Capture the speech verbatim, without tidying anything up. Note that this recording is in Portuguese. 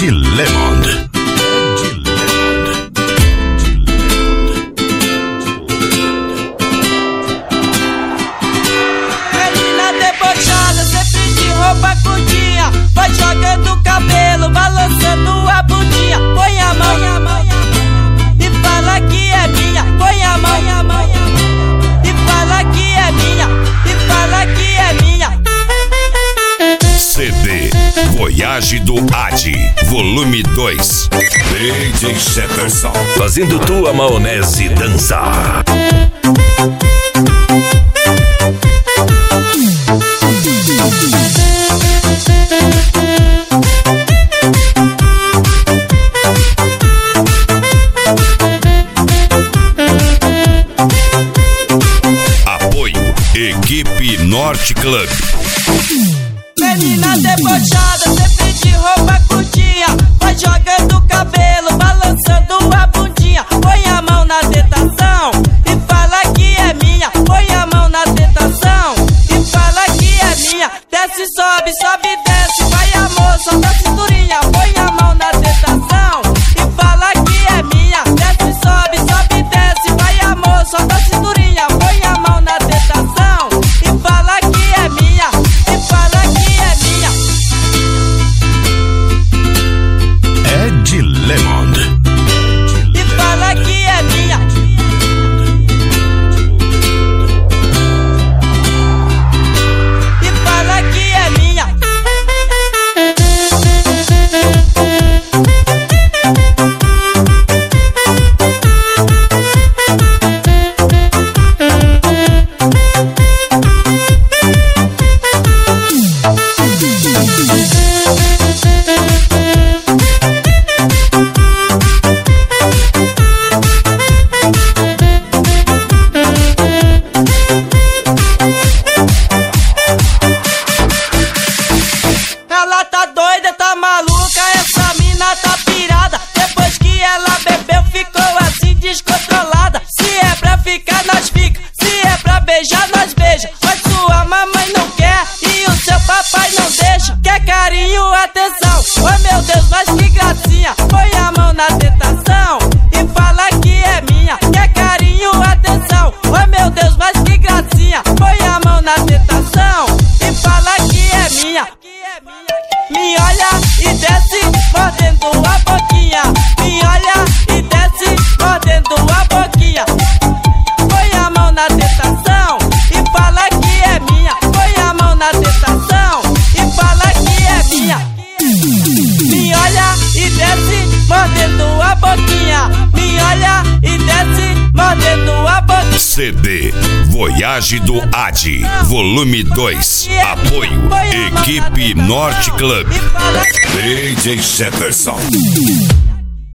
Ed Lemond. Roupa curtinha, vai jogando o cabelo, balançando a bundinha. Põe a mão, põe a mão e fala que é minha. Põe a mão, põe a mão e fala que é minha. E fala que é minha. C D Voyage do Adi, volume dois. D J Jefferson, fazendo tua maionese dançar. Apoio Equipe Norte Club. Menina debochada, sempre de roupa curtinha, vai jogando o cabelo, balançando a bundinha. Põe a mão na tentação e fala que é minha. Põe a mão na tentação e fala que é minha. Desce, sobe, sobe, desce, vai amor, solta a cinturinha. Põe a mão na tentação e fala que é minha. Desce, sobe, sobe, desce, vai amor, solta a cinturinha. Põe a mão na tentação e fala que é minha. E fala que é minha. Ed Lemond. E fala que é minha. E fala que é minha. Ela tá doida, tá maluca, essa mina tá pirada. Depois que ela bebeu, ficou assim descontrolada. Se é pra ficar, nós fica. Se é pra beijar, nós beija. Mas sua mamãe não quer e o seu papai não deixa. Quer carinho, atenção. Oh meu Deus, mas que gracinha. Põe a mão na tentação e fala que é minha. Quer carinho, atenção. Oh meu Deus, mas que gracinha. Põe a mão na tentação e fala que é minha. Me olha e desce, mordendo a boquinha. Me olha e desce, mordendo a boquinha. Põe a mão na tentação e fala que é minha. Põe a mão na tentação e fala que é minha. Me olha e desce, mordendo a boquinha. Me olha e desce, mordendo a boquinha. C D Voyage do Adi, volume dois. Apoio Equipe Norte Club. D J Jefferson.